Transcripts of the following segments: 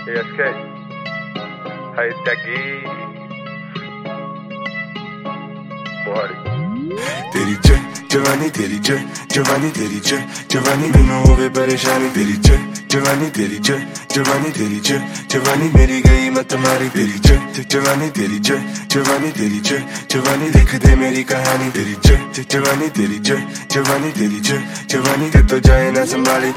ASK, high techy, body. तेरी जवानी तेरी जवानी तेरी जवानी मैनू होवे परेशानी तेरी जवानी तेरी जवानी तेरी जवानी मेरी गई मत मारी तेरी जवानी तेरी जवानी तेरी जवानी लिख दे मेरी कहानी तेरी जवानी तेरी जवानी तेरी जवानी के तो जाए ना संभाली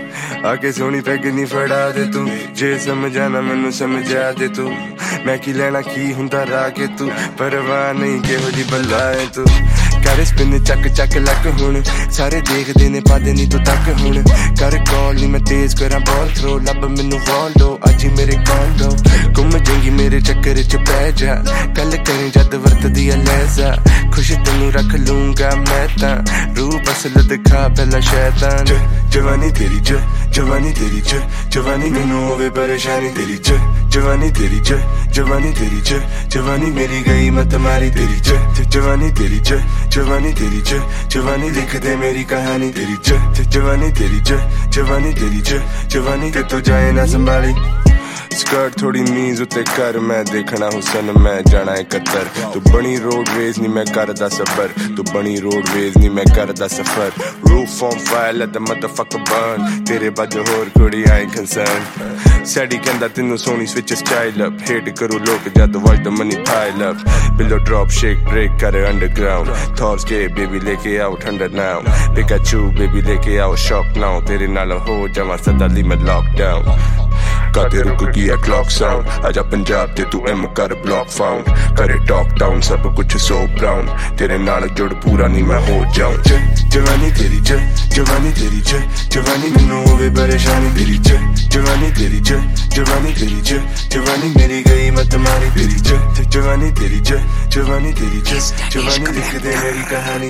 आके सोनी पैग नहीं फड़ा दे तू जे समझाना मैनू समझा दे तू मैं की लेना की हुंदा राह के तू परवाह नहीं केहो जी बल्ला है तू कर स्पिन चक चक लक हुण सारे देखदे ने पादे नहीं तो तक हुण कर कॉल नहीं मैं तेज करा बॉल थ्रो लब मैनू वॉल दो अज मेरे कॉल दो घुम जाएंगी मेरे चक्कर च पै जा गल करें जद वरतदी लहजा खुश तेनू रख लूंगा मैं तां रूप असल दिखा पहला शैतान जवानी तेरी जवानी तेरी जवानी मैनू होवे परेशानी तेरी जवानी तेरी जवानी तेरी जवानी मेरी गई मत मारी तेरी जवानी तेरी जवानी तेरी जवानी लिख दे मेरी कहानी तेरी जवानी तेरी जवानी तेरी जवानी के तो जाए ना संभाली स्कर्ट थोड़ी नीज उत्ते कर मैं देखना हुसन मैं जाना है कतर तू बनी रोडवेज नहीं मैं करदा सफर तू बनी रोडवेज नहीं मैं करदा सफर roof on fire let the motherfucker burn तेरे बाद होर कोई आई कंसर्न सैडी कहंदा तेनू सोनी स्विच स्टाइल अप हेट करो लोग जद watch the money pile up below drop shake break करे अंडरग्राउंड थॉर्स के बेबी लेके आओ ठंडा नाउ पिकाचू बेबी लेके आओ शॉक नाउ तेरे नाल हो जावा सदा ली मैं लॉकडाउन काते रुक गया क्लॉक साउंड आजा पंजाब ते तू एम कर ब्लॉक फाउंड करे टॉक डाउन सब कुछ सो ब्राउन तेरे नाल जुड़ पूरा नहीं मैं हो जाऊं जवानी तेरी जवानी तेरी जवानी मैनू होवे परेशानी तेरी जवानी तेरी जवानी तेरी जवानी मेरी गई मत मारी तेरी जवानी तेरी जवानी तेरी जवानी लिख दे मेरी कहानी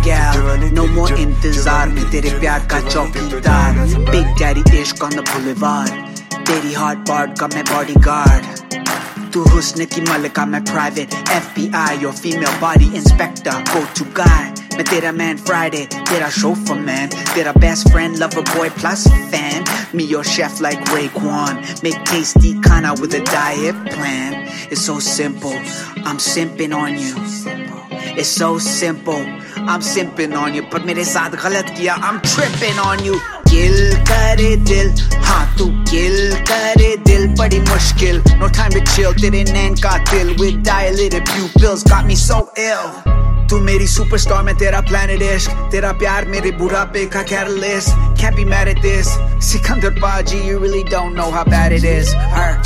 तेरी नो मोर इंतजार में तेरे प्यार का चौकीदार बिग डैडी इश्क ऑन द बुलेवार्ड तेरी हॉट बॉड का मैं बॉडीगार्ड तू हुस्न की मलका मैं प्राइवेट FBI और female body inspector go to guy मैं तेरा मैन फ्राइडे तेरा chauffeur man तेरा best friend lover boy plus fan me your chef like Raekwon make tasty खाना with a diet plan it's so simple I'm simping on you it's so simple I'm simping on you पर मेरे साथ गलत किया I'm tripping on you किल करे दिल हाँ तू किल करे दिल बड़ी मुश्किल no time to chill तेरे नैन का दिल with dilated pupils got me so ill तू मेरी सुपरस्टार मैं तेरा planet इश्क तेरा प्यार मेरे बुढ़ापे का catalyst can't be mad at this Sikandar बाजी you really don't know how bad it is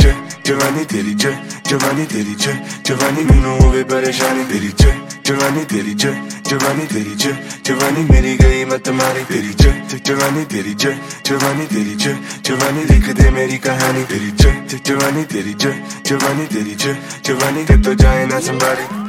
जवानी तेरी जवानी तेरी जवानी मैनू होवे परेशानी तेरी जवानी तेरी जवानी तेरी जवानी मेरी गई मत मारी तेरी जवानी तेरी जवानी तेरी जवानी लिख दे मेरी कहानी तेरी जवानी तेरी जवानी तेरी जवानी के तो जाए ना संभाली